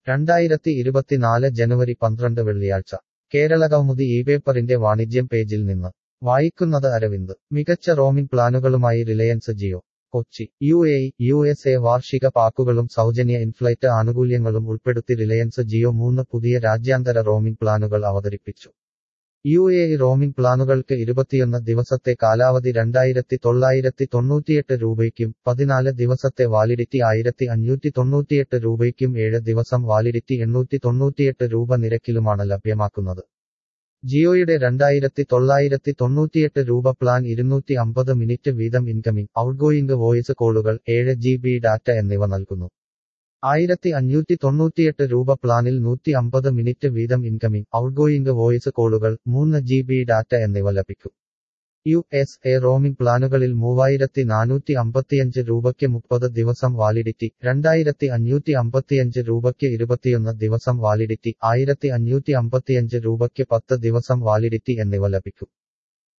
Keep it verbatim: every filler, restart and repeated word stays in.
രണ്ടായിരത്തി ഇരുപത്തിനാല് ജനുവരി പന്ത്രണ്ട് വെള്ളിയാഴ്ച കേരളകൗമുദി ഈ പേപ്പറിന്റെ വാണിജ്യം പേജിൽ നിന്ന് വായിക്കുന്നത് അരവിന്ദ് മികച്ച റോമിംഗ് പ്ലാനുകളുമായി Reliance Jio Kochi U A E, U S A വാർഷിക പാക്കുകളും സൗജന്യ ഇൻഫ്ലൈറ്റ് ആനുകൂല്യങ്ങളും ഉൾപ്പെടുത്തി റിലയൻസ് ജിയോ മൂന്ന് പുതിയ രാജ്യാന്തര റോമിംഗ് പ്ലാനുകൾ അവതരിപ്പിച്ചു. യു എ ഇ റോമിംഗ് പ്ലാനുകൾക്ക് ഇരുപത്തിയൊന്ന് ദിവസത്തെ കാലാവധി രണ്ടായിരത്തി തൊള്ളായിരത്തി തൊണ്ണൂറ്റിയെട്ട് രൂപയ്ക്കും പതിനാല് ദിവസത്തെ വാലിഡിറ്റി ആയിരത്തി അഞ്ഞൂറ്റി തൊണ്ണൂറ്റിയെട്ട് രൂപയ്ക്കും ഏഴ് ദിവസം വാലിഡിറ്റി എണ്ണൂറ്റി തൊണ്ണൂറ്റിയെട്ട് രൂപ നിരക്കിലുമാണ് ലഭ്യമാക്കുന്നത്. ജിയോയുടെ രണ്ടായിരത്തി തൊള്ളായിരത്തി തൊണ്ണൂറ്റിയെട്ട് രൂപ പ്ലാൻ ഇരുന്നൂറ്റി അമ്പത് മിനിറ്റ് വീതം ഇൻകമിംഗ്, ഔട്ട്ഗോയിംഗ് വോയിസ് കോളുകൾ, ഏഴ് ജി ബി ഡാറ്റ എന്നിവ നൽകുന്നു. ആയിരത്തി അഞ്ഞൂറ്റി തൊണ്ണൂറ്റിയെട്ട് രൂപ പ്ലാനിൽ നൂറ്റി അമ്പത് മിനിറ്റ് വീതം ഇൻകമിംഗ്, ഔട്ട്ഗോയിംഗ് വോയിസ് കോളുകൾ, മൂന്ന് ജി ബി ഡാറ്റ എന്നിവ ലഭിക്കും. യു എസ് എ റോമിംഗ് പ്ലാനുകളിൽ മൂവായിരത്തി നാനൂറ്റി അമ്പത്തിയഞ്ച് രൂപയ്ക്ക് മുപ്പത് ദിവസം വാലിഡിറ്റി, രണ്ടായിരത്തി അഞ്ഞൂറ്റി അമ്പത്തിയഞ്ച് രൂപയ്ക്ക് ഇരുപത്തിയൊന്ന് ദിവസം വാലിഡിറ്റി, ആയിരത്തി അഞ്ഞൂറ്റി അമ്പത്തിയഞ്ച് രൂപയ്ക്ക് പത്ത് ദിവസം വാലിഡിറ്റി എന്നിവ ലഭിക്കും.